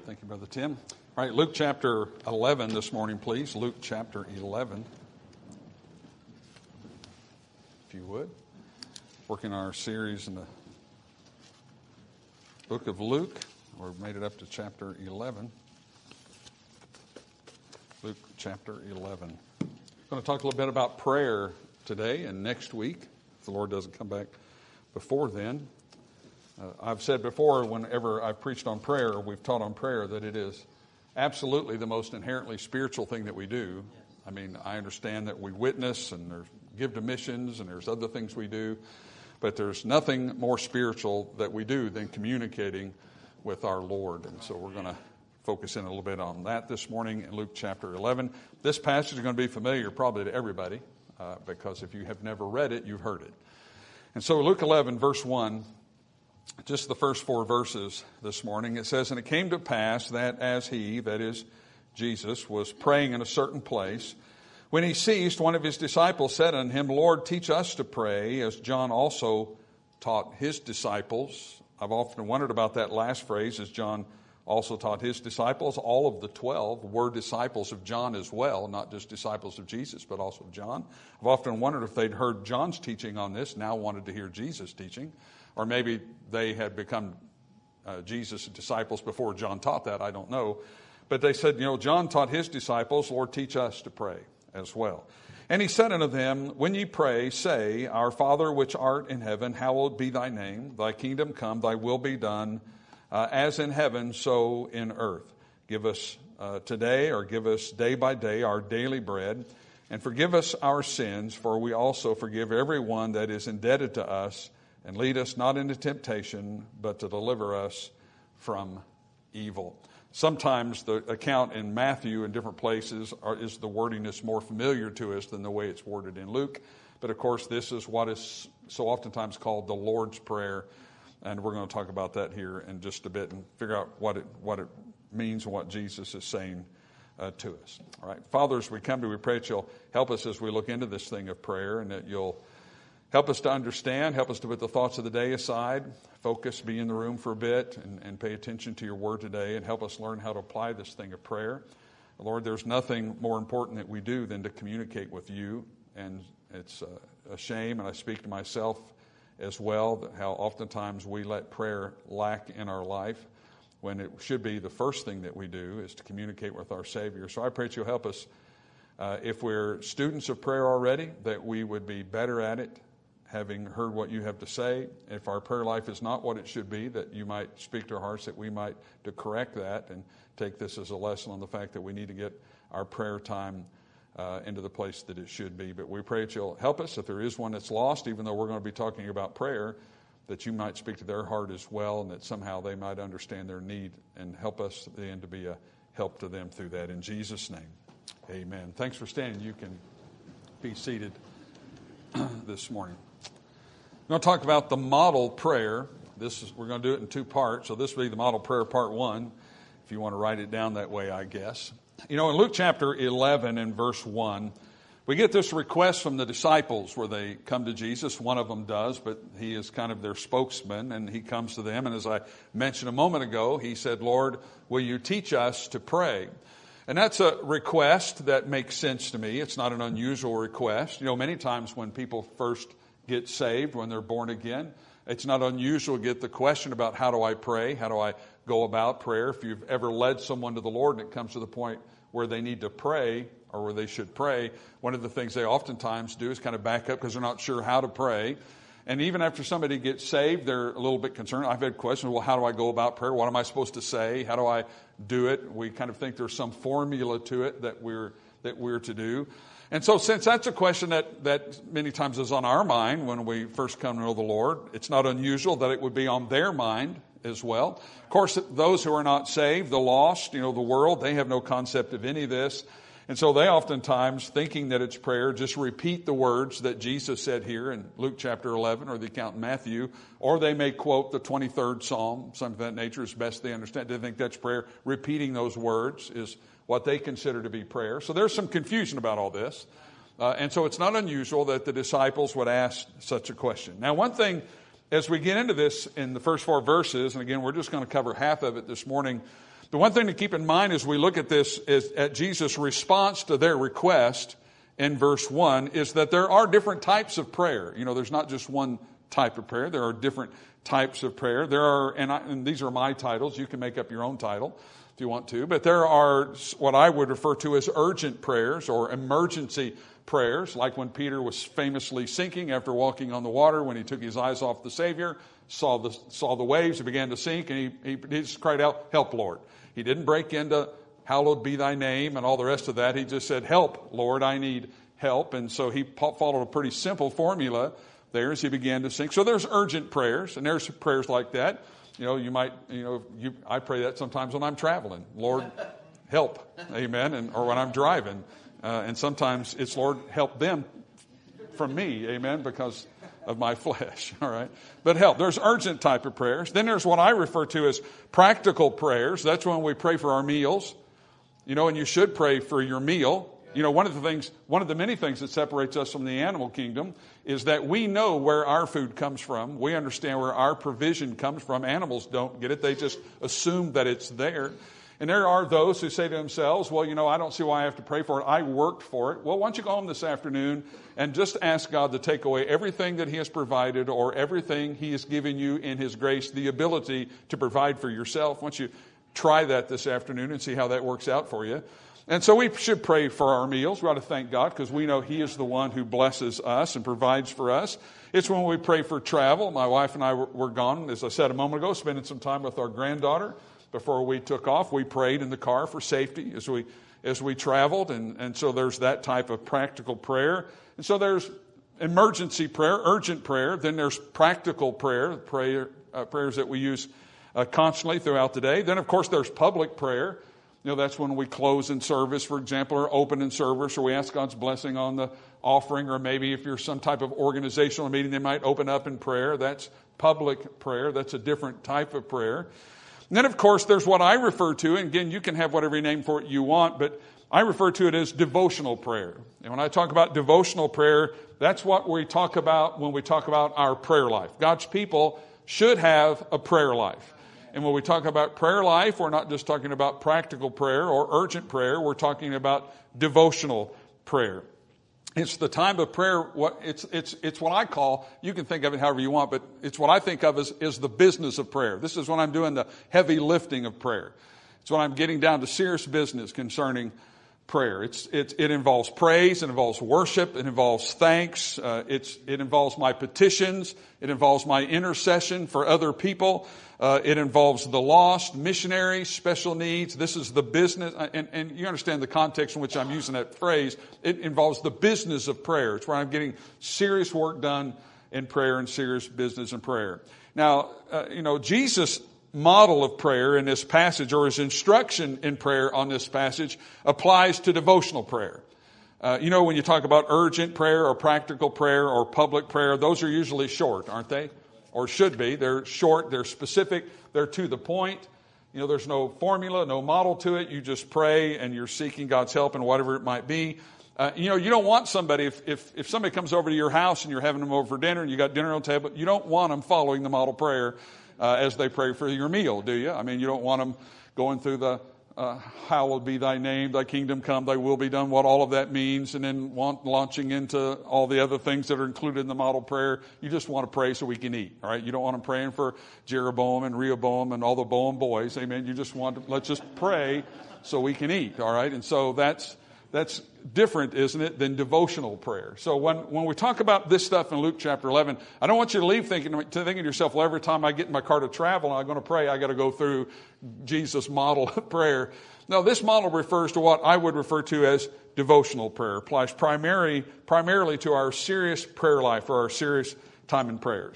Thank you, Brother Tim. All right, Luke chapter 11 this morning, please. Luke chapter 11. If you would. Working on our series in the book of Luke. We've made it up to chapter 11. Luke chapter 11. I'm going to talk a little bit about prayer today and next week, if the Lord doesn't come back before then. I've said before, whenever I've preached on prayer, or we've taught on prayer, that it is absolutely the most inherently spiritual thing that we do. I mean, I understand that we witness and give to missions and there's other things we do, but there's nothing more spiritual that we do than communicating with our Lord. And so we're going to focus in a little bit on that this morning in Luke chapter 11. This passage is going to be familiar probably to everybody, because if you have never read it, you've heard it. And so Luke 11, verse 1, just the first 4 verses this morning, it says, "And it came to pass that as he," that is Jesus, "was praying in a certain place, when he ceased, one of his disciples said unto him, Lord, teach us to pray, as John also taught his disciples." I've often wondered about that last phrase, as John also taught his disciples. All of the 12 were disciples of John as well, not just disciples of Jesus, but also of John. I've often wondered if they'd heard John's teaching on this, now wanted to hear Jesus' teaching. Or maybe they had become Jesus' disciples before John taught that. I don't know. But they said, John taught his disciples, Lord, teach us to pray as well. And he said unto them, When ye pray, say, Our Father which art in heaven, hallowed be thy name. Thy kingdom come, thy will be done, as in heaven, so in earth. Give us today, or give us day by day, our daily bread. And forgive us our sins, for we also forgive everyone that is indebted to us. And lead us not into temptation, but to deliver us from evil. Sometimes the account in Matthew in different places is the wording is more familiar to us than the way it's worded in Luke. But of course, this is what is so oftentimes called the Lord's Prayer. And we're going to talk about that here in just a bit and figure out what it means and what Jesus is saying to us. All right, Father, as we come to, we pray that you'll help us as we look into this thing of prayer, and that you'll help us to understand, help us to put the thoughts of the day aside, focus, be in the room for a bit, and pay attention to your word today, and help us learn how to apply this thing of prayer. Lord, there's nothing more important that we do than to communicate with you, and it's a shame, and I speak to myself as well, that how oftentimes we let prayer lack in our life, when it should be the first thing that we do is to communicate with our Savior. So I pray that you'll help us, if we're students of prayer already, that we would be better at it, having heard what you have to say. If our prayer life is not what it should be, that you might speak to our hearts, that we might to correct that and take this as a lesson on the fact that we need to get our prayer time into the place that it should be. But we pray that you'll help us if there is one that's lost, even though we're going to be talking about prayer, that you might speak to their heart as well, and that somehow they might understand their need and help us at the end to be a help to them through that. In Jesus' name, amen. Thanks for standing. You can be seated this morning. We're going to talk about the model prayer. We're going to do it in 2 parts. So this will be the model prayer part 1, if you want to write it down that way, I guess. In Luke chapter 11 and verse 1, we get this request from the disciples where they come to Jesus. One of them does, but he is kind of their spokesman, and he comes to them. And as I mentioned a moment ago, he said, Lord, will you teach us to pray? And that's a request that makes sense to me. It's not an unusual request. Many times when people first get saved, when they're born again, it's not unusual to get the question about how do I pray? How do I go about prayer? If you've ever led someone to the Lord and it comes to the point where they need to pray or where they should pray, one of the things they oftentimes do is kind of back up because they're not sure how to pray. And even after somebody gets saved, they're a little bit concerned. I've had questions, well, how do I go about prayer? What am I supposed to say? How do I do it? We kind of think there's some formula to it that we're to do. And so since that's a question that many times is on our mind when we first come to know the Lord, it's not unusual that it would be on their mind as well. Of course, those who are not saved, the lost, the world, they have no concept of any of this. And so they oftentimes, thinking that it's prayer, just repeat the words that Jesus said here in Luke chapter 11 or the account in Matthew, or they may quote the 23rd Psalm, something of that nature as best they understand. They think that's prayer. Repeating those words is what they consider to be prayer. So there's some confusion about all this. And so it's not unusual that the disciples would ask such a question. Now, one thing, as we get into this in the first 4 verses, and again, we're just going to cover half of it this morning, The one thing to keep in mind as we look at this is at Jesus' response to their request in verse 1 is that there are different types of prayer. There's not just one type of prayer. There are different types of prayer. There are, and these are my titles. You can make up your own title if you want to. But there are what I would refer to as urgent prayers or emergency prayers, like when Peter was famously sinking after walking on the water, when he took his eyes off the Savior, saw the waves, he began to sink, and he just cried out, "Help, Lord." He didn't break into "Hallowed be thy name" and all the rest of that. He just said, "Help, Lord, I need help." And so he followed a pretty simple formula there as he began to sink. So there's urgent prayers, and there's prayers like that. I pray that sometimes when I'm traveling. Lord, help. Amen. Or when I'm driving. And sometimes it's, Lord, help them from me. Amen. Because of my flesh. All right. But help. There's urgent type of prayers. Then there's what I refer to as practical prayers. That's when we pray for our meals. And you should pray for your meal. One of the many things that separates us from the animal kingdom is that we know where our food comes from. We understand where our provision comes from. Animals don't get it. They just assume that it's there. And there are those who say to themselves, well, I don't see why I have to pray for it. I worked for it. Well, why don't you go home this afternoon and just ask God to take away everything that He has provided or everything He has given you in His grace, the ability to provide for yourself. Why don't you try that this afternoon and see how that works out for you? And so we should pray for our meals. We ought to thank God because we know He is the one who blesses us and provides for us. It's when we pray for travel. My wife and I were gone, as I said a moment ago, spending some time with our granddaughter. Before we took off, we prayed in the car for safety as we traveled. And so there's that type of practical prayer. And so there's emergency prayer, urgent prayer. Then there's practical prayer, prayers that we use constantly throughout the day. Then, of course, there's public prayer. That's when we close in service, for example, or open in service, or we ask God's blessing on the offering, or maybe if you're some type of organizational meeting, they might open up in prayer. That's public prayer. That's a different type of prayer. And then, of course, there's what I refer to, and again, you can have whatever name for it you want, but I refer to it as devotional prayer. And when I talk about devotional prayer, that's what we talk about when we talk about our prayer life. God's people should have a prayer life. And when we talk about prayer life, we're not just talking about practical prayer or urgent prayer. We're talking about devotional prayer. It's the time of prayer. It's what I call, you can think of it however you want, but it's what I think of as the business of prayer. This is when I'm doing the heavy lifting of prayer. It's when I'm getting down to serious business concerning prayer. It involves praise, it involves worship, it involves thanks, it involves my petitions, it involves my intercession for other people, it involves the lost, missionaries, special needs. This is the business, and you understand the context in which I'm using that phrase. It involves the business of prayer. It's where I'm getting serious work done in prayer and serious business in prayer. Now, Jesus' model of prayer in this passage, or his instruction in prayer on this passage, applies to devotional prayer. When you talk about urgent prayer or practical prayer or public prayer, those are usually short, aren't they? Or should be. They're short, they're specific, they're to the point. There's no formula, no model to it. You just pray and you're seeking God's help in whatever it might be. You don't want somebody, if somebody comes over to your house and you're having them over for dinner and you got dinner on the table, you don't want them following the model prayer as they pray for your meal, do you? I mean, you don't want them going through the hallowed be thy name, thy kingdom come, thy will be done, what all of that means, and then launching into all the other things that are included in the model prayer. You just want to pray so we can eat, all right? You don't want them praying for Jeroboam and Rehoboam and all the Boam boys, amen? You just want to, let's just pray so we can eat, all right? And so that's different, isn't it, than devotional prayer. So when we talk about this stuff in Luke chapter 11, I don't want you to leave thinking to yourself, well, every time I get in my car to travel and I'm going to pray, I got to go through Jesus' model of prayer. No, this model refers to what I would refer to as devotional prayer. It applies primarily to our serious prayer life or our serious time in prayers.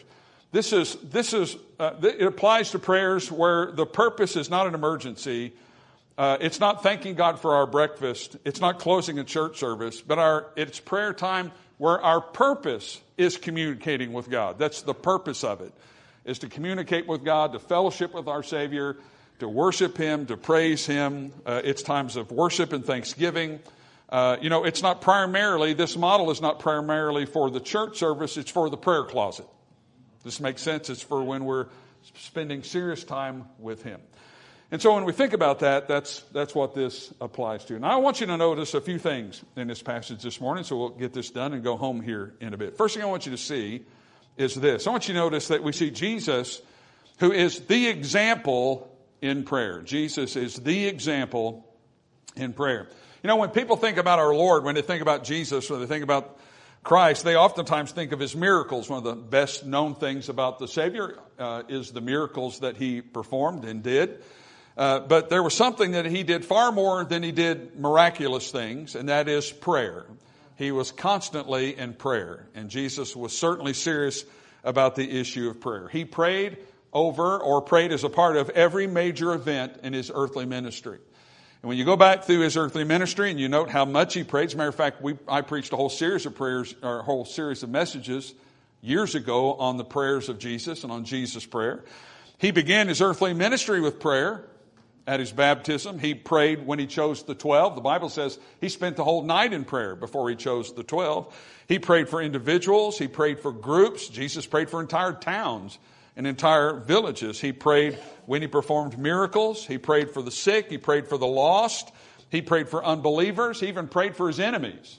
It applies to prayers where the purpose is not an emergency. It's not thanking God for our breakfast. It's not closing a church service, but it's prayer time where our purpose is communicating with God. That's the purpose of it, is to communicate with God, to fellowship with our Savior, to worship Him, to praise Him. It's times of worship and thanksgiving. It's not primarily, this model is not primarily for the church service. It's for the prayer closet. This makes sense. It's for when we're spending serious time with Him. And so when we think about that, that's what this applies to. Now I want you to notice a few things in this passage this morning, so we'll get this done and go home here in a bit. First thing I want you to see is this. I want you to notice that we see Jesus, who is the example in prayer. Jesus is the example in prayer. You know, when people think about our Lord, when they think about Jesus, when they think about Christ, they oftentimes think of his miracles. One of the best known things about the Savior is the miracles that he performed and did. But there was something that he did far more than he did miraculous things, and that is prayer. He was constantly in prayer, and Jesus was certainly serious about the issue of prayer. He prayed over or prayed as a part of every major event in his earthly ministry. And when you go back through his earthly ministry and you note how much he prayed, as a matter of fact, I preached a whole series of prayers, or a whole series of messages years ago on the prayers of Jesus and on Jesus' prayer. He began his earthly ministry with prayer. At his baptism, he prayed when he chose the 12. The Bible says he spent the whole night in prayer before he chose the 12. He prayed for individuals. He prayed for groups. Jesus prayed for entire towns and entire villages. He prayed when he performed miracles. He prayed for the sick. He prayed for the lost. He prayed for unbelievers. He even prayed for his enemies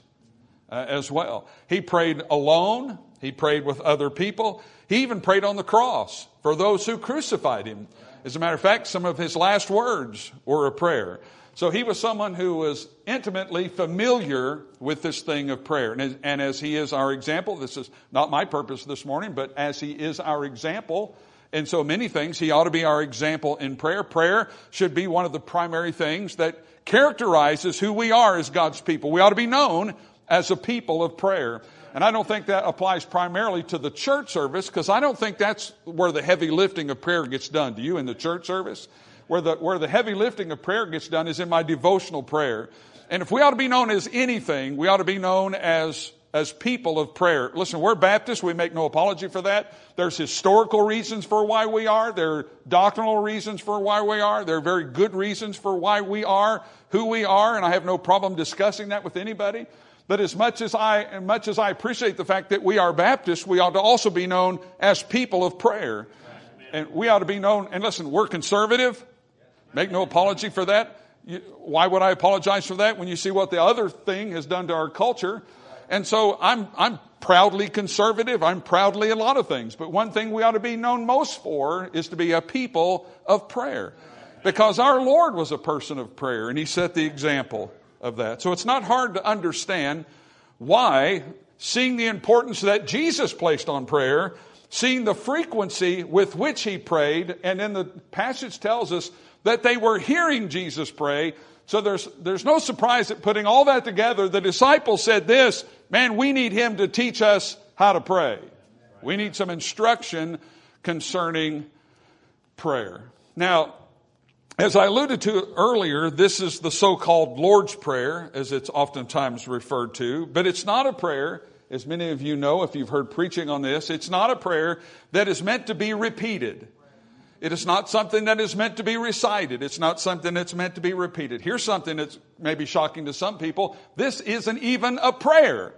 as well. He prayed alone. He prayed with other people. He even prayed on the cross for those who crucified him. As a matter of fact, some of his last words were a prayer. So he was someone who was intimately familiar with this thing of prayer. And as he is our example, this is not my purpose this morning, but as he is our example in so many things, he ought to be our example in prayer. Prayer should be one of the primary things that characterizes who we are as God's people. We ought to be known as a people of prayer. And I don't think that applies primarily to the church service, because I don't think that's where the heavy lifting of prayer gets done. Do you, in the church service? Where the heavy lifting of prayer gets done is in my devotional prayer. And if we ought to be known as anything, we ought to be known as people of prayer. Listen, we're Baptists. We make no apology for that. There's historical reasons for why we are. There are doctrinal reasons for why we are. There are very good reasons for why we are who we are. And I have no problem discussing that with anybody. But as much as I appreciate the fact that we are Baptists, we ought to also be known as people of prayer. And we ought to be known, and listen, we're conservative. Make no apology for that. Why would I apologize for that when you see what the other thing has done to our culture? And so I'm proudly conservative. I'm proudly a lot of things. But one thing we ought to be known most for is to be a people of prayer. Because our Lord was a person of prayer, and he set the example of that. So it's not hard to understand why, seeing the importance that Jesus placed on prayer, seeing the frequency with which he prayed, and then the passage tells us that they were hearing Jesus pray. So there's no surprise that putting all that together, the disciples said this, man, we need him to teach us how to pray. We need some instruction concerning prayer. Now, as I alluded to earlier, this is the so-called Lord's Prayer, as it's oftentimes referred to. But it's not a prayer, as many of you know if you've heard preaching on this, it's not a prayer that is meant to be repeated. It is not something that is meant to be recited. It's not something that's meant to be repeated. Here's something that's maybe shocking to some people. This isn't even a prayer.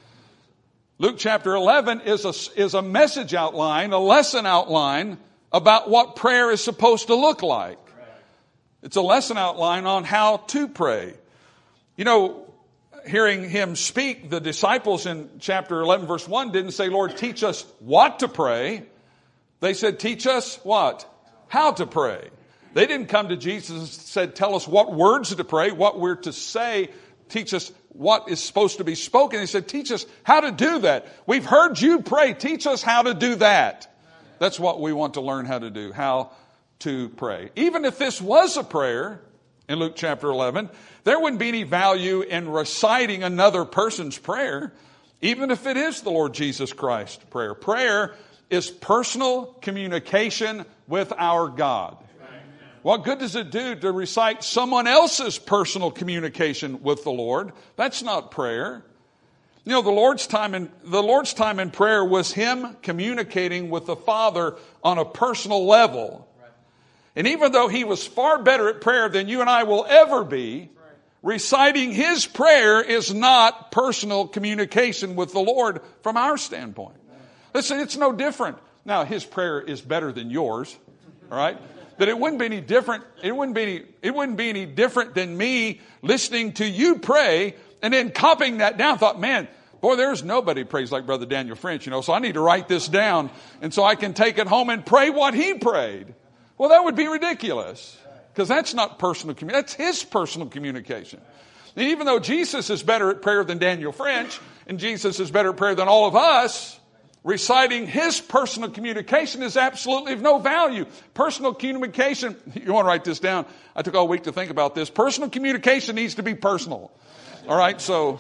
Luke chapter 11 is a message outline, a lesson outline about what prayer is supposed to look like. It's a lesson outline on how to pray. You know, hearing him speak, the disciples in chapter 11, verse 1 didn't say, Lord, teach us what to pray. They said, teach us what? How to pray. They didn't come to Jesus and said, tell us what words to pray, what we're to say, teach us what is supposed to be spoken. He said, teach us how to do that. We've heard you pray. Teach us how to do that. That's what we want to learn how to do, how to pray. Even if this was a prayer in Luke chapter 11, there wouldn't be any value in reciting another person's prayer, even if it is the Lord Jesus Christ prayer. Prayer is personal communication with our God. What good does it do to recite someone else's personal communication with the Lord? That's not prayer. You know, the Lord's time in prayer was him communicating with the Father on a personal level. And even though he was far better at prayer than you and I will ever be, reciting his prayer is not personal communication with the Lord from our standpoint. Listen, it's no different. Now, his prayer is better than yours, all right? That it wouldn't be any different. It wouldn't be any different than me listening to you pray and then copying that down. Thought, man, boy, there's nobody prays like Brother Daniel French, so I need to write this down and so I can take it home and pray what he prayed. Well, that would be ridiculous because that's not personal communication. That's his personal communication. And even though Jesus is better at prayer than Daniel French and Jesus is better at prayer than all of us, reciting his personal communication is absolutely of no value. Personal communication, you want to write this down. I took all week to think about this. Personal communication needs to be personal. All right, so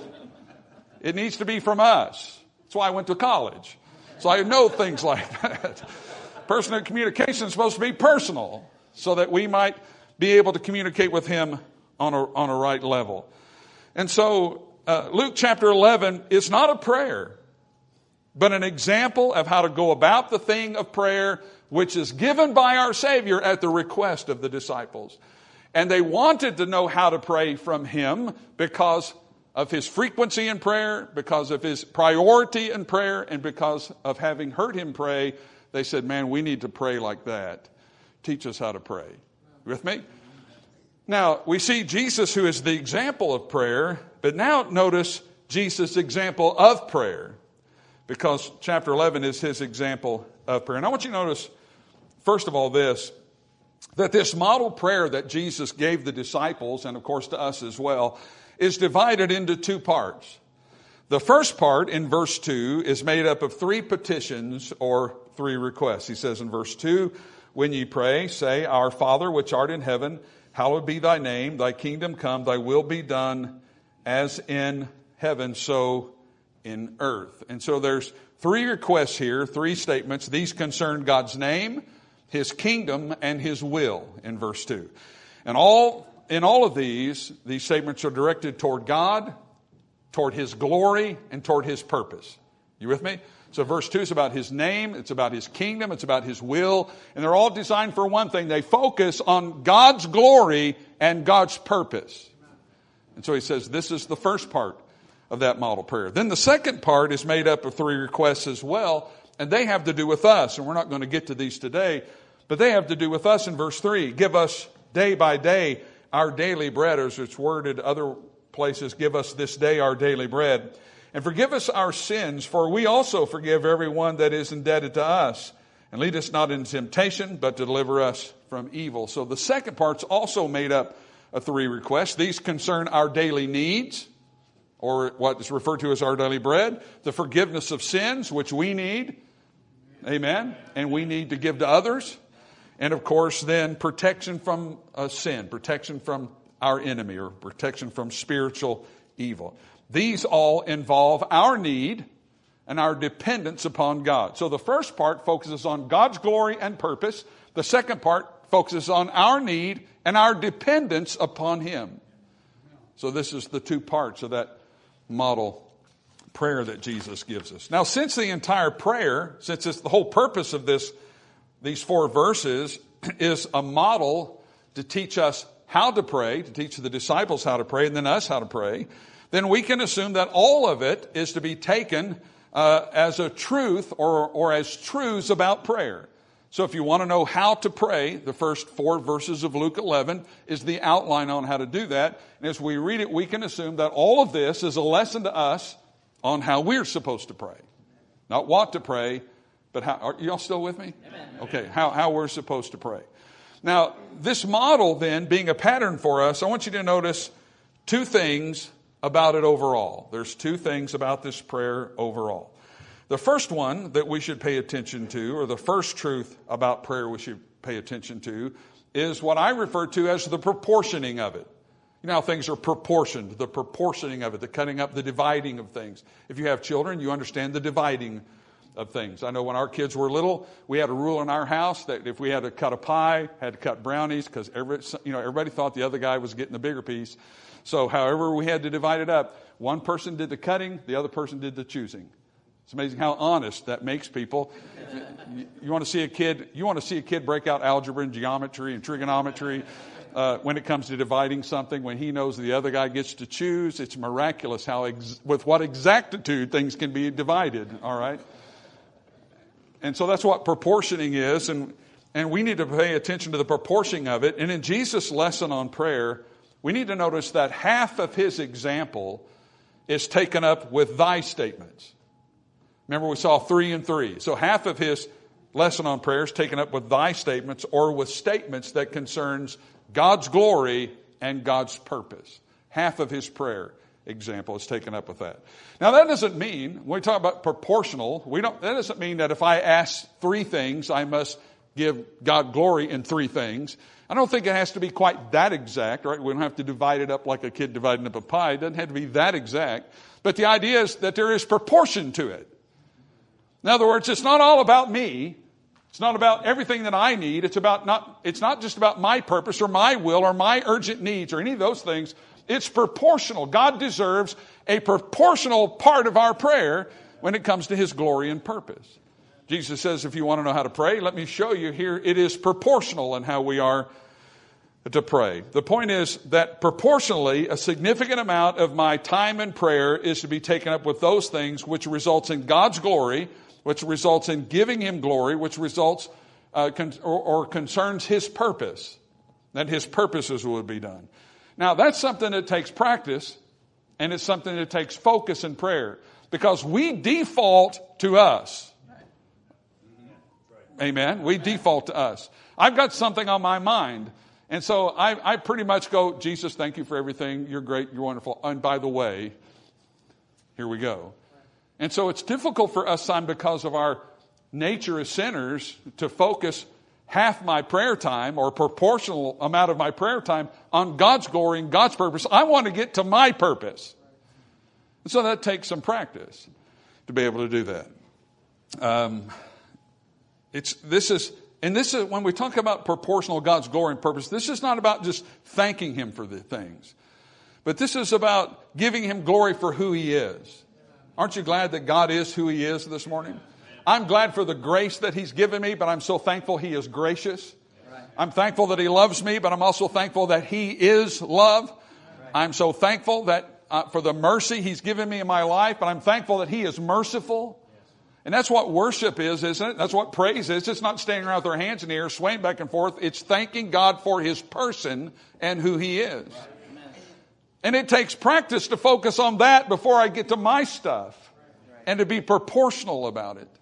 it needs to be from us. That's why I went to college. So I know things like that. Personal communication is supposed to be personal so that we might be able to communicate with him on a right level. And so Luke chapter 11 is not a prayer, but an example of how to go about the thing of prayer, which is given by our Savior at the request of the disciples. And they wanted to know how to pray from him because of his frequency in prayer, because of his priority in prayer, and because of having heard him pray. They said, man, we need to pray like that. Teach us how to pray. You with me? Now, we see Jesus, who is the example of prayer, but now notice Jesus' example of prayer, because chapter 11 is his example of prayer. And I want you to notice, first of all, this, that this model prayer that Jesus gave the disciples, and of course to us as well, is divided into two parts. The first part in verse 2 is made up of 3 petitions or 3 requests. He says in verse 2, when ye pray, say, Our Father which art in heaven, hallowed be thy name, thy kingdom come, thy will be done as in heaven, so in earth. And so there's 3 requests here, 3 statements. These concern God's name, his kingdom, and his will in verse 2. And in all of these statements are directed toward God, toward his glory, and toward his purpose. You with me? So verse 2 is about his name, it's about his kingdom, it's about his will, and they're all designed for one thing. They focus on God's glory and God's purpose. And so he says this is the first part of that model prayer. Then the second part is made up of 3 requests as well, and they have to do with us. And we're not going to get to these today, but they have to do with us in verse 3. Give us day by day our daily bread, as it's worded other places, give us this day our daily bread. And forgive us our sins, for we also forgive everyone that is indebted to us. And lead us not into temptation, but deliver us from evil. So the second part's also made up of 3 requests. These concern our daily needs, or what is referred to as our daily bread. The forgiveness of sins, which we need. Amen. And we need to give to others. And of course, then protection from sin, protection from our enemy, or protection from spiritual evil. These all involve our need and our dependence upon God. So the first part focuses on God's glory and purpose. The second part focuses on our need and our dependence upon him. So this is the 2 parts of that model prayer that Jesus gives us. Now, since the entire prayer, since it's the whole purpose of these 4 verses is a model to teach us how to pray, to teach the disciples how to pray, and then us how to pray, then we can assume that all of it is to be taken as a truth or as truths about prayer. So if you want to know how to pray, the first 4 verses of Luke 11 is the outline on how to do that. And as we read it, we can assume that all of this is a lesson to us on how we're supposed to pray. Not what to pray, but how. Are y'all still with me? Amen. Okay, how we're supposed to pray. Now, this model then being a pattern for us, I want you to notice 2 things about it overall. There's 2 things about this prayer overall. The first one that we should pay attention to, or the first truth about prayer we should pay attention to, is what I refer to as the proportioning of it. You know how things are proportioned, the proportioning of it, the cutting up, the dividing of things. If you have children, you understand the dividing of things. I know when our kids were little, we had a rule in our house that if we had to cut a pie, had to cut brownies, because everybody thought the other guy was getting the bigger piece. So however we had to divide it up, one person did the cutting, the other person did the choosing. It's amazing how honest that makes people. You want to see a kid break out algebra and geometry and trigonometry when it comes to dividing something, when he knows the other guy gets to choose. It's miraculous how with what exactitude things can be divided, all right? And so that's what proportioning is. And And we need to pay attention to the proportion of it. And in Jesus' lesson on prayer, we need to notice that half of his example is taken up with thy statements. Remember, we saw 3 and 3. So half of his lesson on prayer is taken up with thy statements, or with statements that concerns God's glory and God's purpose. Half of his prayer example is taken up with that. Now, that doesn't mean, when we talk about proportional, that doesn't mean that if I ask 3 things, I must give God glory in 3 things. I don't think it has to be quite that exact, right? We don't have to divide it up like a kid dividing up a pie. It doesn't have to be that exact. But the idea is that there is proportion to it. In other words, it's not all about me. It's not about everything that I need. It's not just about my purpose or my will or my urgent needs or any of those things. It's proportional. God deserves a proportional part of our prayer when it comes to his glory and purpose. Jesus says, if you want to know how to pray, let me show you here. It is proportional in how we are to pray. The point is that proportionally, a significant amount of my time in prayer is to be taken up with those things which results in God's glory, which results in giving him glory, which results or concerns his purpose, that his purposes would be done. Now, that's something that takes practice, and it's something that takes focus in prayer, because we default to us. Amen. We default to us. I've got something on my mind. And so I pretty much go, Jesus, thank you for everything. You're great. You're wonderful. And by the way, here we go. And so it's difficult for us, because of our nature as sinners, to focus half my prayer time or a proportional amount of my prayer time on God's glory and God's purpose. I want to get to my purpose. And so that takes some practice to be able to do that. This is when we talk about proportional God's glory and purpose, this is not about just thanking him for the things, but this is about giving him glory for who he is. Aren't you glad that God is who he is this morning? I'm glad for the grace that he's given me, but I'm so thankful he is gracious. I'm thankful that he loves me, but I'm also thankful that he is love. I'm so thankful that for the mercy he's given me in my life, but I'm thankful that he is merciful. And that's what worship is, isn't it? That's what praise is. It's not standing around with our hands in the air, swaying back and forth. It's thanking God for his person and who he is. And it takes practice to focus on that before I get to my stuff, and to be proportional about it.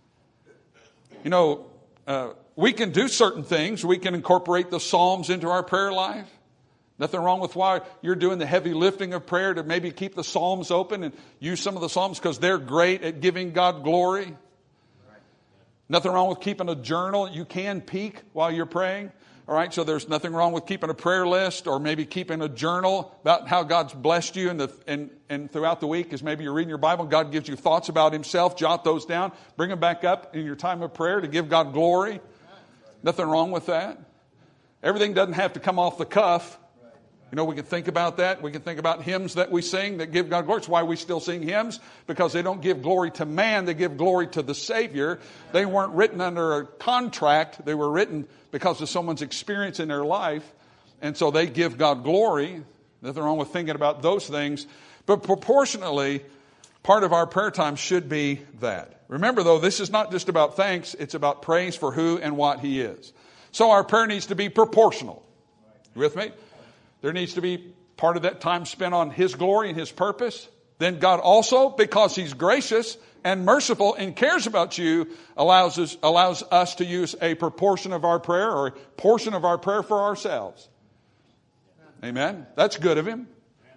You know, we can do certain things. We can incorporate the Psalms into our prayer life. Nothing wrong with why you're doing the heavy lifting of prayer to maybe keep the Psalms open and use some of the Psalms because they're great at giving God glory. Right. Nothing wrong with keeping a journal. You can peek while you're praying. All right, so there's nothing wrong with keeping a prayer list or maybe keeping a journal about how God's blessed you and throughout the week as maybe you're reading your Bible. God gives you thoughts about himself. Jot those down. Bring them back up in your time of prayer to give God glory. Nothing wrong with that. Everything doesn't have to come off the cuff. You know, we can think about that. We can think about hymns that we sing that give God glory. It's why we still sing hymns, because they don't give glory to man. They give glory to the Savior. They weren't written under a contract. They were written because of someone's experience in their life. And so they give God glory. Nothing wrong with thinking about those things. But proportionally, part of our prayer time should be that. Remember, though, this is not just about thanks. It's about praise for who and what he is. So our prayer needs to be proportional. You with me? There needs to be part of that time spent on his glory and his purpose. Then God also, because he's gracious and merciful and cares about you, allows us to use a proportion of our prayer or a portion of our prayer for ourselves. Amen. That's good of him.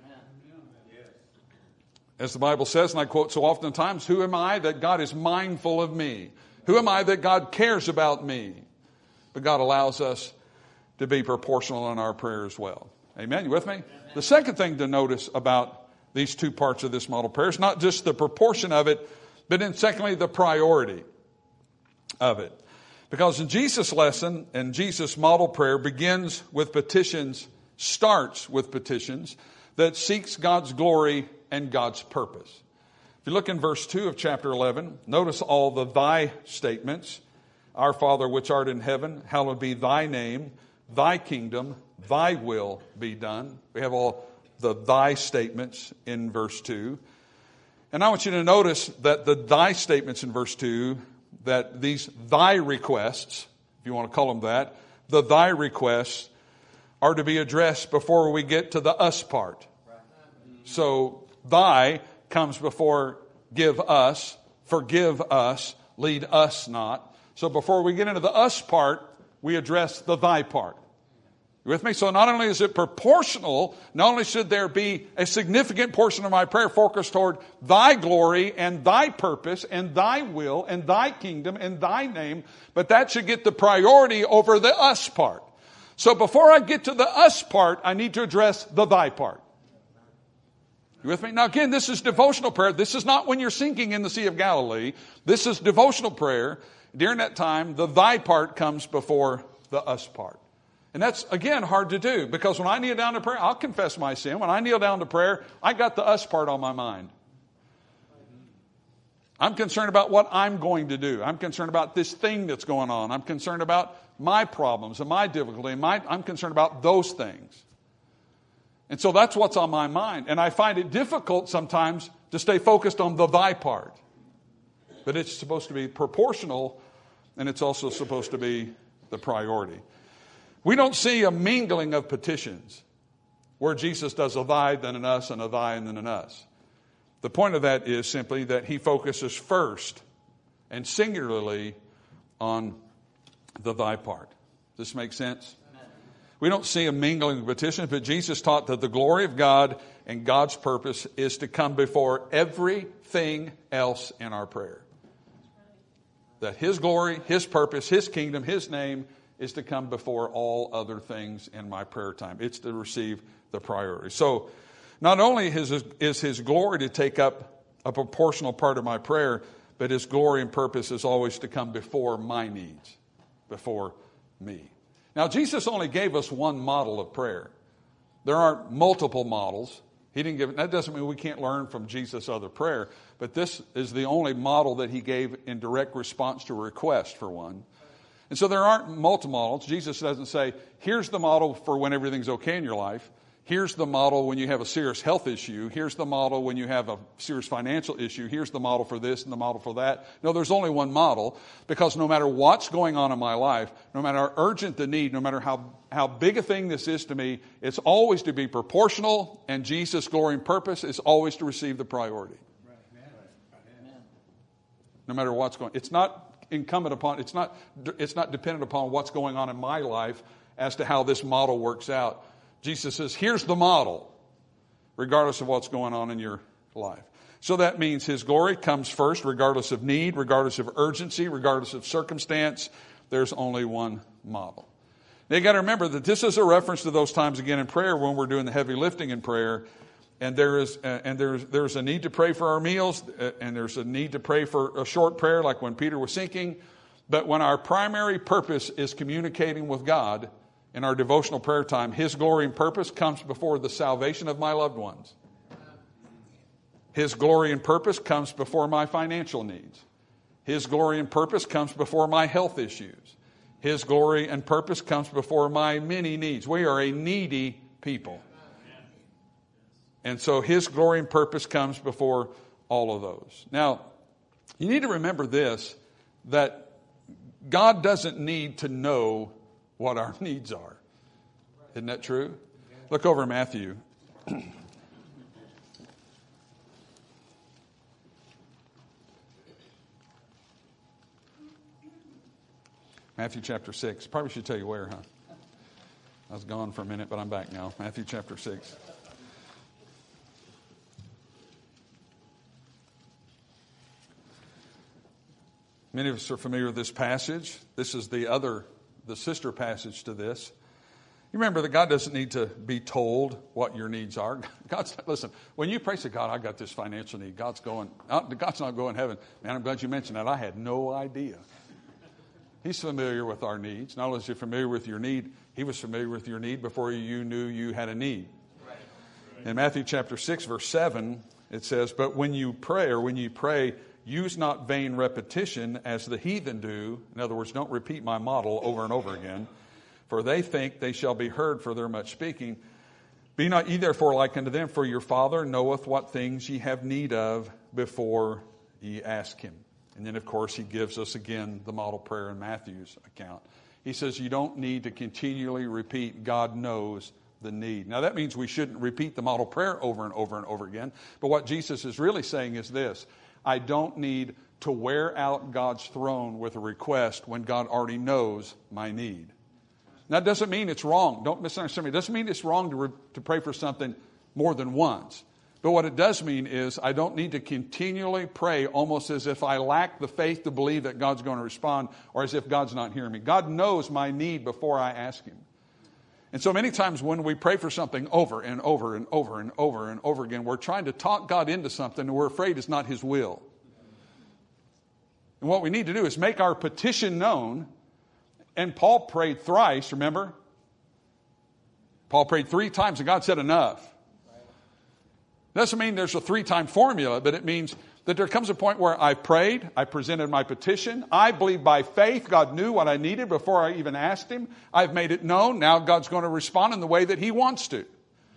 As the Bible says, and I quote so oftentimes, who am I that God is mindful of me? Who am I that God cares about me? But God allows us to be proportional in our prayer as well. Amen. You with me? Amen. The second thing to notice about these two parts of this model prayer is not just the proportion of it, but then secondly, the priority of it. Because in Jesus' lesson and Jesus' model prayer begins with petitions, starts with petitions that seeks God's glory and God's purpose. If you look in verse 2 of chapter 11, notice all the thy statements. Our Father which art in heaven, hallowed be thy name, thy kingdom, thy will be done. We have all the thy statements in verse 2. And I want you to notice that the thy statements in verse 2, that these thy requests if you want to call them that, the thy requests are to be addressed before we get to the us part. So thy comes before give us, forgive us, lead us not. So before we get into the us part, we address the thy part. You with me? So not only is it proportional, not only should there be a significant portion of my prayer focused toward thy glory and thy purpose and thy will and thy kingdom and thy name, but that should get the priority over the us part. So before I get to the us part, I need to address the thy part. You with me? Now again, this is devotional prayer. This is not when you're sinking in the Sea of Galilee. This is devotional prayer. During that time, the thy part comes before the us part. And that's, again, hard to do, because when I kneel down to prayer, I'll confess my sin. When I kneel down to prayer, I got the us part on my mind. I'm concerned about what I'm going to do. I'm concerned about this thing that's going on. I'm concerned about my problems and my difficulty. I'm concerned about those things. And so that's what's on my mind. And I find it difficult sometimes to stay focused on the thy part. But it's supposed to be proportional, and it's also supposed to be the priority. We don't see a mingling of petitions where Jesus does a thy, then an us, and a thy, and then an us. The point of that is simply that he focuses first and singularly on the thy part. Does this make sense? Amen. We don't see a mingling of petitions, but Jesus taught that the glory of God and God's purpose is to come before everything else in our prayer. That his glory, his purpose, his kingdom, his name is to come before all other things in my prayer time. It's to receive the priority. So not only is his glory to take up a proportional part of my prayer, but his glory and purpose is always to come before my needs, before me. Now, Jesus only gave us one model of prayer. There aren't multiple models. He didn't give it. That doesn't mean we can't learn from Jesus' other prayer, but this is the only model that he gave in direct response to a request, for one. And so there aren't multiple models. Jesus doesn't say, here's the model for when everything's okay in your life. Here's the model when you have a serious health issue. Here's the model when you have a serious financial issue. Here's the model for this and the model for that. No, there's only one model, because no matter what's going on in my life, no matter how urgent the need, no matter how big a thing this is to me, it's always to be proportional, and Jesus' glory and purpose is always to receive the priority. No matter what's going on. It's not incumbent upon, it's not dependent upon what's going on in my life as to how this model works out. Jesus says, here's the model, regardless of what's going on in your life. So that means his glory comes first, regardless of need, regardless of urgency, regardless of circumstance. There's only one model. Now you got to remember that this is a reference to those times again in prayer when we're doing the heavy lifting in prayer. And there's a need to pray for our meals, and there's a need to pray for a short prayer like when Peter was sinking. But when our primary purpose is communicating with God in our devotional prayer time, his glory and purpose comes before the salvation of my loved ones. His glory and purpose comes before my financial needs. His glory and purpose comes before my health issues. His glory and purpose comes before my many needs. We are a needy people. And so his glory and purpose comes before all of those. Now, you need to remember this, that God doesn't need to know what our needs are. Isn't that true? Look over Matthew. Matthew chapter 6. Probably should tell you where, huh? I was gone for a minute, but I'm back now. Matthew chapter 6. Many of us are familiar with this passage. This is the sister passage to this. You remember that God doesn't need to be told what your needs are. Listen, when you pray to God, I got this financial need. God's not going to heaven. Man, I'm glad you mentioned that. I had no idea. He's familiar with our needs. Not only is he familiar with your need, he was familiar with your need before you knew you had a need. Right. In Matthew chapter 6, verse 7, it says, "But when you pray, use not vain repetition as the heathen do." In other words, don't repeat my model over and over again. "For they think they shall be heard for their much speaking. Be not ye therefore like unto them, for your Father knoweth what things ye have need of before ye ask him." And then, of course, he gives us again the model prayer in Matthew's account. He says you don't need to continually repeat, God knows the need. Now that means we shouldn't repeat the model prayer over and over and over again. But what Jesus is really saying is this: I don't need to wear out God's throne with a request when God already knows my need. Now, that doesn't mean it's wrong. Don't misunderstand me. It doesn't mean it's wrong to pray for something more than once. But what it does mean is I don't need to continually pray almost as if I lack the faith to believe that God's going to respond, or as if God's not hearing me. God knows my need before I ask Him. And so many times when we pray for something over and over and over and over and over again, we're trying to talk God into something and we're afraid it's not His will. And what we need to do is make our petition known. And Paul prayed thrice, remember? Paul prayed 3 times and God said enough. Doesn't mean there's a 3-time formula, but it means that there comes a point where I prayed, I presented my petition, I believe by faith God knew what I needed before I even asked Him. I've made it known. Now God's going to respond in the way that He wants to.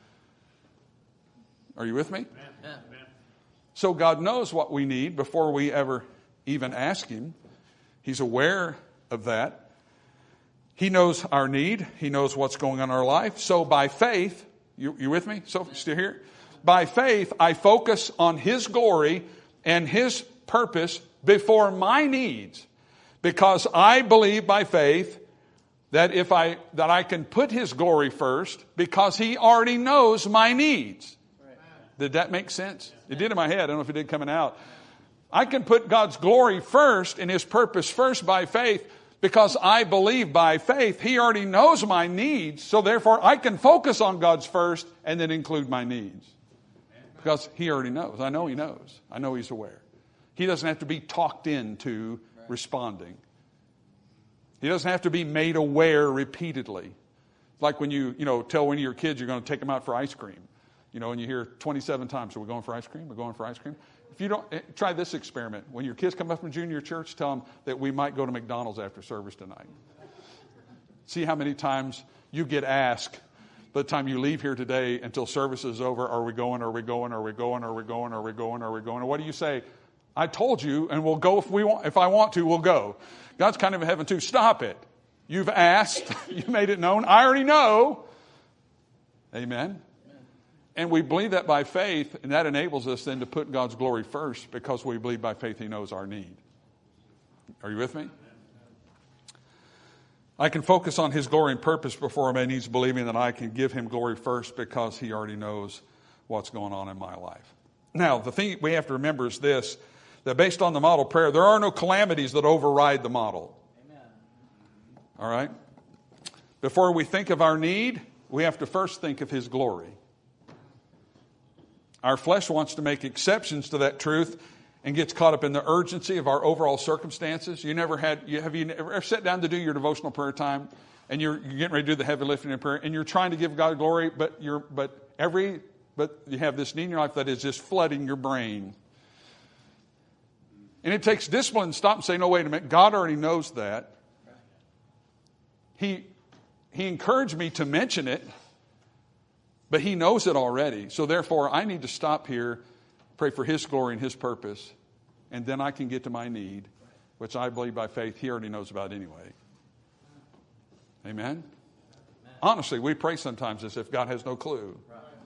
Are you with me? Amen. So God knows what we need before we ever even ask Him. He's aware of that. He knows our need. He knows what's going on in our life. So by faith, you with me? So still here? By faith, I focus on His glory and His purpose before my needs, because I believe by faith that I can put His glory first because He already knows my needs. Did that make sense? It did in my head. I don't know if it did coming out. I can put God's glory first and His purpose first by faith because I believe by faith He already knows my needs. So therefore I can focus on God's first and then include my needs. Because He already knows. I know He knows. I know He's aware. He doesn't have to be talked into responding. He doesn't have to be made aware repeatedly. Like when you tell one of your kids you're going to take them out for ice cream. And you hear 27 times, are we going for ice cream? We're going for ice cream. If you don't, try this experiment. When your kids come up from junior church, tell them that we might go to McDonald's after service tonight. See how many times you get asked by the time you leave here today until service is over, are we going, are we going, are we going, are we going, are we going, are we going? And what do you say? I told you, and we'll go if I want to, we'll go. God's kind of in heaven too. Stop it. You've asked. You made it known. I already know. Amen. And we believe that by faith, and that enables us then to put God's glory first because we believe by faith He knows our need. Are you with me? I can focus on His glory and purpose before my needs, believing that I can give Him glory first because He already knows what's going on in my life. Now, the thing we have to remember is this, that based on the model prayer, there are no calamities that override the model. Amen. All right? Before we think of our need, we have to first think of His glory. Our flesh wants to make exceptions to that truth and gets caught up in the urgency of our overall circumstances. Have you ever sat down to do your devotional prayer time and you're getting ready to do the heavy lifting in prayer and you're trying to give God glory, but you have this need in your life that is just flooding your brain. And it takes discipline to stop and say, no, wait a minute, God already knows that. He encouraged me to mention it, but He knows it already. So therefore, I need to stop here, pray for His glory and His purpose, and then I can get to my need, which I believe by faith He already knows about anyway. Amen? Honestly, we pray sometimes as if God has no clue.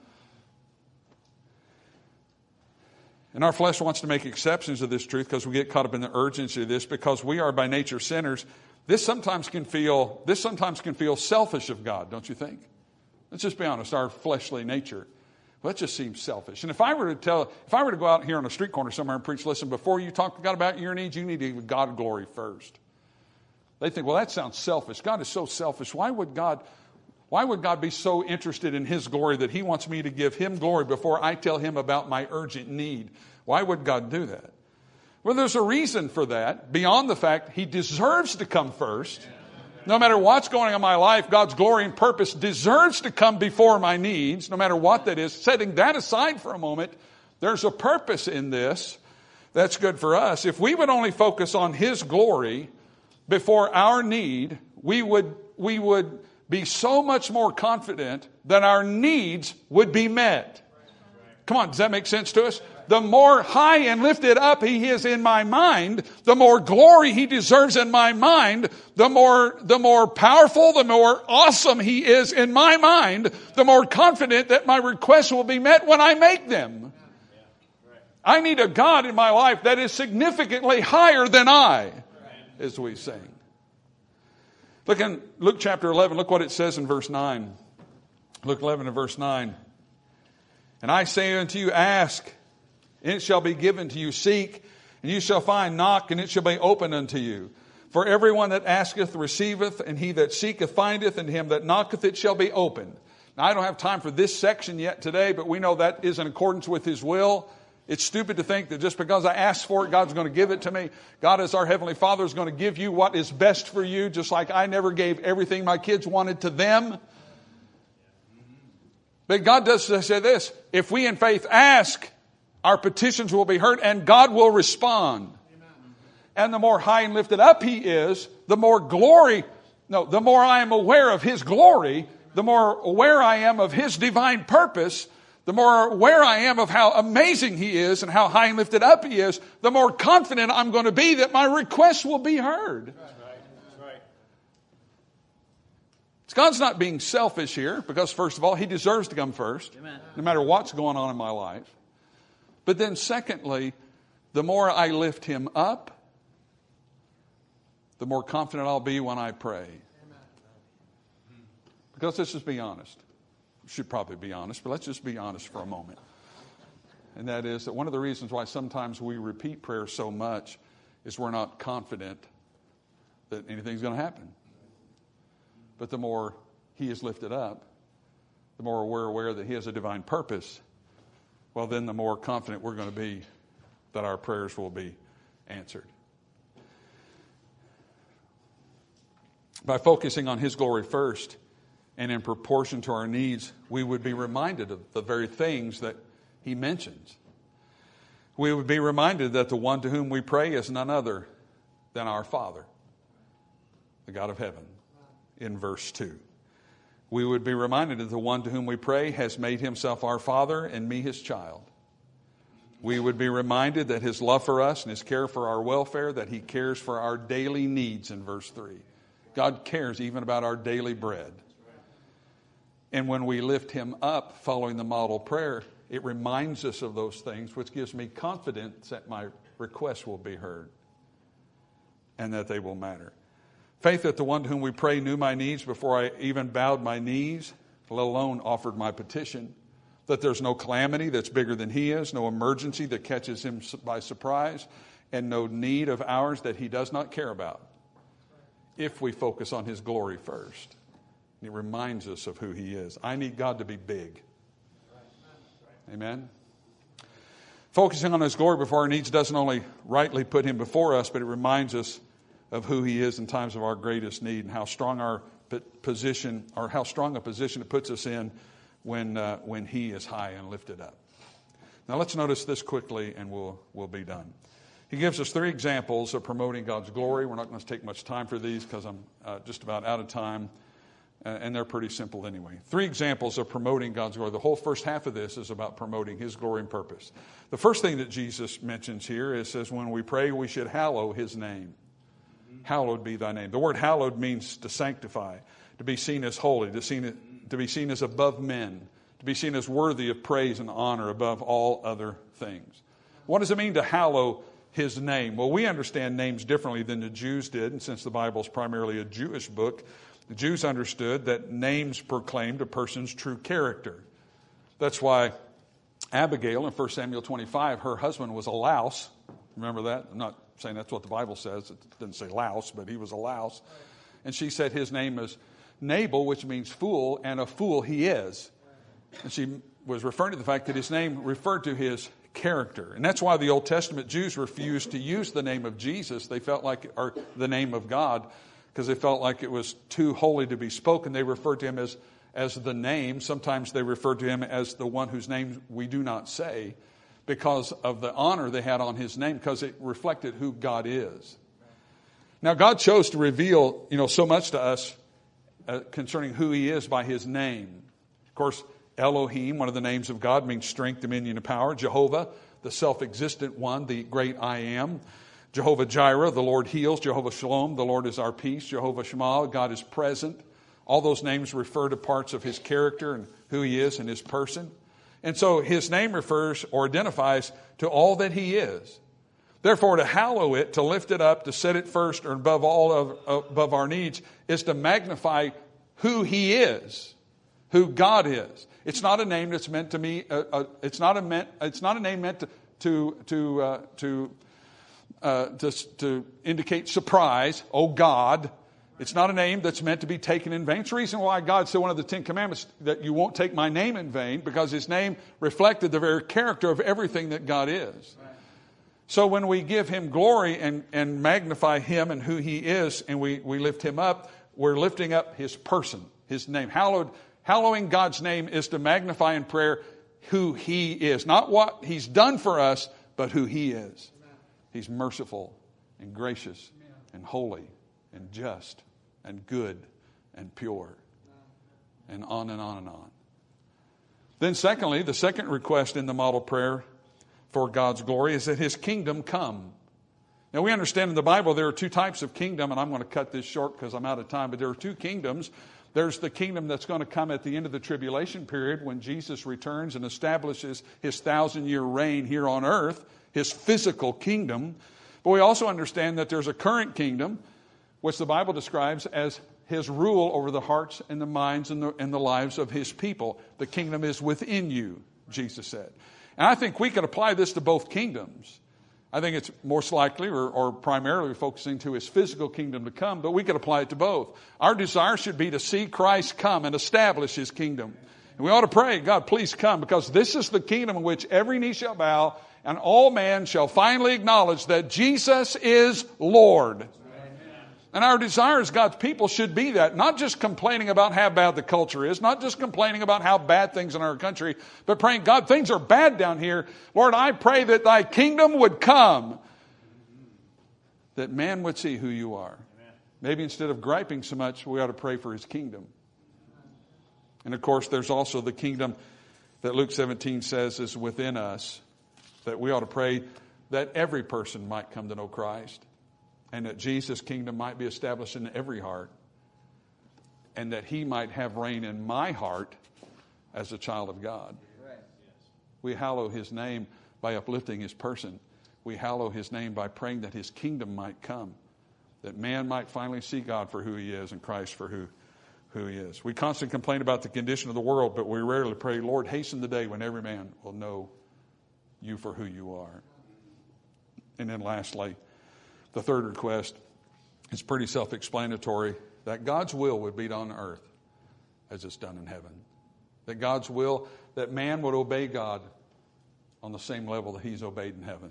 And our flesh wants to make exceptions to this truth because we get caught up in the urgency of this because we are by nature sinners. This sometimes can feel selfish of God, don't you think? Let's just be honest, our fleshly nature. Well, that just seems selfish. And if I were to go out here on a street corner somewhere and preach, listen, before you talk to God about your needs, you need to give God glory first. They think, well, that sounds selfish. God is so selfish. Why would God be so interested in His glory that He wants me to give Him glory before I tell Him about my urgent need? Why would God do that? Well, there's a reason for that, beyond the fact He deserves to come first. No matter what's going on in my life, God's glory and purpose deserves to come before my needs, no matter what that is. Setting that aside for a moment, there's a purpose in this that's good for us. If we would only focus on His glory before our need, we would be so much more confident that our needs would be met. Come on, does that make sense to us? The more high and lifted up He is in my mind, the more glory He deserves in my mind, the more powerful, the more awesome He is in my mind, the more confident that my requests will be met when I make them. I need a God in my life that is significantly higher than I, as we sing. Look in Luke chapter 11, look what it says in verse 9. Luke 11 and verse 9. And I say unto you, ask, and it shall be given to you. Seek, and you shall find. Knock, and it shall be opened unto you. For everyone that asketh receiveth, and he that seeketh findeth, and him that knocketh it shall be opened. Now, I don't have time for this section yet today, but we know that is in accordance with His will. It's stupid to think that just because I ask for it, God's going to give it to me. God, as our Heavenly Father, is going to give you what is best for you, just like I never gave everything my kids wanted to them. But God does say this: if we in faith ask, our petitions will be heard and God will respond. Amen. And the more high and lifted up He is, the more I am aware of His glory, the more aware I am of His divine purpose, the more aware I am of how amazing He is and how high and lifted up He is, the more confident I'm going to be that my requests will be heard. That's right. God's not being selfish here, because first of all, He deserves to come first, Amen. No matter what's going on in my life. But then secondly, the more I lift Him up, the more confident I'll be when I pray. Amen. Because let's just be honest. We should probably be honest, but let's just be honest for a moment. And that is that one of the reasons why sometimes we repeat prayer so much is we're not confident that anything's going to happen. But the more He is lifted up, the more we're aware that He has a divine purpose, well, then the more confident we're going to be that our prayers will be answered. By focusing on His glory first and in proportion to our needs, we would be reminded of the very things that He mentions. We would be reminded that the one to whom we pray is none other than our Father, the God of heaven. In verse 2. We would be reminded that the one to whom we pray has made Himself our Father and me His child. We would be reminded that His love for us and His care for our welfare, that He cares for our daily needs in verse 3. God cares even about our daily bread. And when we lift Him up following the model prayer, it reminds us of those things, which gives me confidence that my requests will be heard and that they will matter. Faith that the one to whom we pray knew my needs before I even bowed my knees, let alone offered my petition. That there's no calamity that's bigger than He is, no emergency that catches Him by surprise, and no need of ours that He does not care about, if we focus on His glory first. He reminds us of who He is. I need God to be big. Amen? Focusing on His glory before our needs doesn't only rightly put Him before us, but it reminds us of who He is in times of our greatest need, and how strong our position, or how strong a position it puts us in when He is high and lifted up. Now let's notice this quickly, and we'll be done. He gives us 3 examples of promoting God's glory. We're not going to take much time for these because I'm just about out of time, and they're pretty simple anyway. 3 examples of promoting God's glory. The whole first half of this is about promoting His glory and purpose. The first thing that Jesus mentions here is, says when we pray, we should hallow His name. Hallowed be Thy name. The word hallowed means to sanctify, to be seen as holy, to be seen as above men, to be seen as worthy of praise and honor above all other things. What does it mean to hallow His name? Well, we understand names differently than the Jews did, and since the Bible is primarily a Jewish book, the Jews understood that names proclaimed a person's true character. That's why Abigail in 1 Samuel 25, her husband was a louse. Remember that? I'm not saying that's what the Bible says. It didn't say louse, but he was a louse. And she said his name is Nabal, which means fool, and a fool he is. And she was referring to the fact that his name referred to his character. And that's why the Old Testament Jews refused to use the name of Jesus. They felt like, or the name of God, because they felt like it was too holy to be spoken. They referred to Him as the name. Sometimes they referred to Him as the one whose name we do not say, because of the honor they had on His name, because it reflected who God is. Now, God chose to reveal, so much to us concerning who He is by His name. Of course, Elohim, one of the names of God, means strength, dominion, and power. Jehovah, the self-existent one, the great I am. Jehovah Jireh, the Lord heals. Jehovah Shalom, the Lord is our peace. Jehovah Shammah, God is present. All those names refer to parts of his character and who he is and his person. And so his name refers or identifies to all that he is. Therefore, to hallow it, to lift it up, to set it first or above above our needs, is to magnify who he is, who God is. It's not a name that's meant to me. It's not a name meant to indicate surprise. Oh God. It's not a name that's meant to be taken in vain. It's the reason why God said one of the 10 Commandments that you won't take my name in vain, because his name reflected the very character of everything that God is. So when we give him glory and magnify him and who he is, and we lift him up, we're lifting up his person, his name. Hallowing God's name is to magnify in prayer who he is. Not what he's done for us, but who he is. He's merciful and gracious and holy and just and good and pure. And on and on and on. Then secondly, the second request in the model prayer for God's glory is that his kingdom come. Now we understand in the Bible there are two types of kingdom, and I'm going to cut this short because I'm out of time, but there are two kingdoms. There's the kingdom that's going to come at the end of the tribulation period when Jesus returns and establishes his 1,000-year reign here on earth, his physical kingdom. But we also understand that there's a current kingdom, which the Bible describes as his rule over the hearts and the minds and the lives of his people. The kingdom is within you, Jesus said. And I think we can apply this to both kingdoms. I think it's most likely or primarily focusing to his physical kingdom to come, but we could apply it to both. Our desire should be to see Christ come and establish his kingdom. And we ought to pray, God, please come, because this is the kingdom in which every knee shall bow and all men shall finally acknowledge that Jesus is Lord. And our desire as God's people should be that. Not just complaining about how bad the culture is. Not just complaining about how bad things in our country. But praying, God, things are bad down here. Lord, I pray that thy kingdom would come. That man would see who you are. Maybe instead of griping so much, we ought to pray for his kingdom. And of course, there's also the kingdom that Luke 17 says is within us. That we ought to pray that every person might come to know Christ. And that Jesus' kingdom might be established in every heart. And that he might have reign in my heart as a child of God. We hallow his name by uplifting his person. We hallow his name by praying that his kingdom might come. That man might finally see God for who he is and Christ for who he is. We constantly complain about the condition of the world, but we rarely pray, Lord, hasten the day when every man will know you for who you are. And then lastly, the third request is pretty self-explanatory, that God's will would be done on earth as it's done in heaven. That God's will, that man would obey God on the same level that he's obeyed in heaven.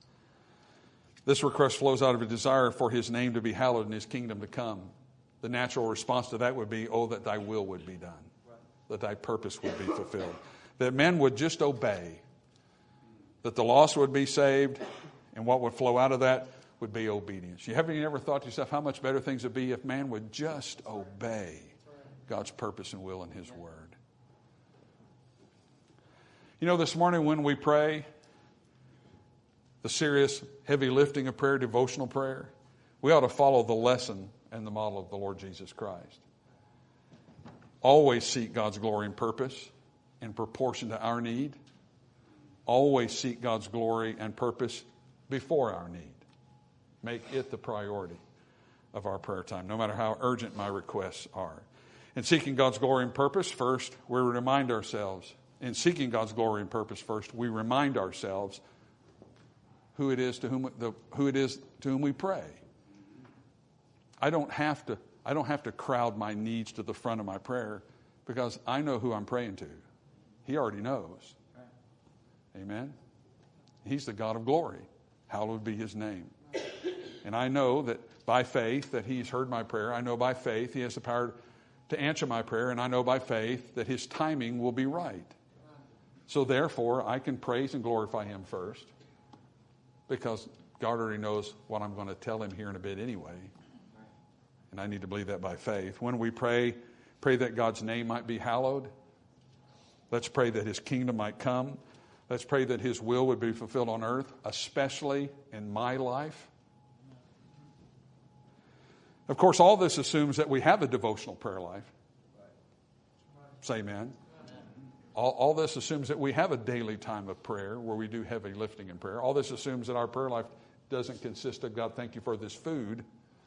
This request flows out of a desire for his name to be hallowed and his kingdom to come. The natural response to that would be, oh, that thy will would be done. That thy purpose would be fulfilled. That men would just obey. That the lost would be saved, and what would flow out of that would be obedience. Have you ever thought to yourself how much better things would be if man would just obey God's purpose and will in his word? You know, this morning when we pray, the serious, heavy lifting of prayer, devotional prayer, we ought to follow the lesson and the model of the Lord Jesus Christ. Always seek God's glory and purpose in proportion to our need. Always seek God's glory and purpose before our need. Make it the priority of our prayer time, no matter how urgent my requests are. In seeking God's glory and purpose, first, we remind ourselves. In seeking God's glory and purpose, first, we remind ourselves who it is to whom we pray. I don't have to crowd my needs to the front of my prayer because I know who I'm praying to. He already knows. Amen. He's the God of glory. Hallowed be his name. And I know that by faith that he's heard my prayer. I know by faith he has the power to answer my prayer. And I know by faith that his timing will be right. So therefore, I can praise and glorify him first. Because God already knows what I'm going to tell him here in a bit anyway. And I need to believe that by faith. When we pray that God's name might be hallowed. Let's pray that his kingdom might come. Let's pray that His will would be fulfilled on earth, especially in my life. Of course, all this assumes that we have a devotional prayer life. Say amen. All this assumes that we have a daily time of prayer where we do heavy lifting in prayer. All this assumes that our prayer life doesn't consist of, God, thank you for this food.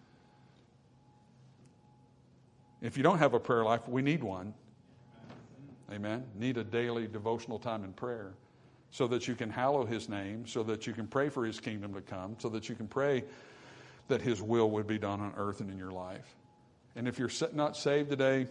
If you don't have a prayer life, we need one. Amen. Need a daily devotional time in prayer so that you can hallow His name, so that you can pray for His kingdom to come, so that you can pray that His will would be done on earth and in your life. And if you're not saved today,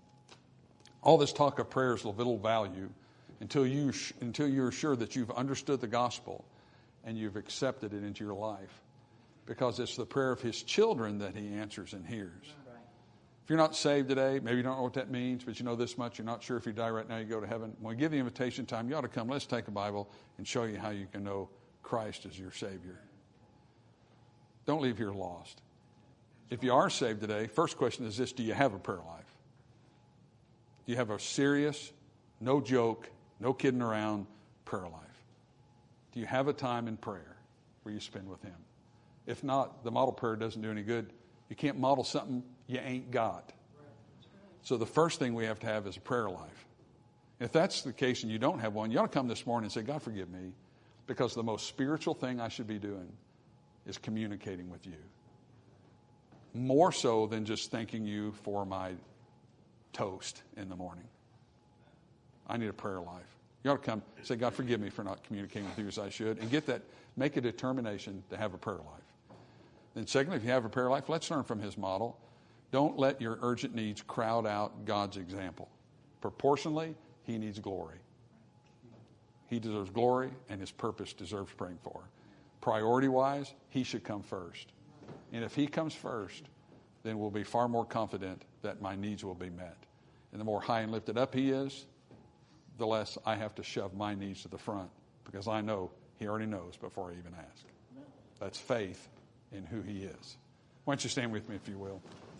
all this talk of prayer is of little value until you're sure that you've understood the gospel and you've accepted it into your life. Because it's the prayer of His children that He answers and hears. If you're not saved today, maybe you don't know what that means, but you know this much, you're not sure if you die right now, you go to heaven. When we give the invitation time, you ought to come. Let's take a Bible and show you how you can know Christ as your Savior. Don't leave here lost. If you are saved today, first question is this: do you have a prayer life? Do you have a serious, no joke, no kidding around prayer life? Do you have a time in prayer where you spend with Him? If not, the model prayer doesn't do any good. You can't model something you ain't got. So the first thing we have to have is a prayer life. If that's the case and you don't have one, you ought to come this morning and say, God, forgive me, because the most spiritual thing I should be doing is communicating with you. More so than just thanking you for my toast in the morning. I need a prayer life. You ought to come and say, God, forgive me for not communicating with you as I should, and make a determination to have a prayer life. Then secondly, if you have a prayer life, let's learn from His model. Don't let your urgent needs crowd out God's example. Proportionally, He needs glory. He deserves glory, and His purpose deserves praying for. Priority-wise, He should come first. And if He comes first, then we'll be far more confident that my needs will be met. And the more high and lifted up He is, the less I have to shove my needs to the front, because I know He already knows before I even ask. That's faith in who He is. Why don't you stand with me if you will?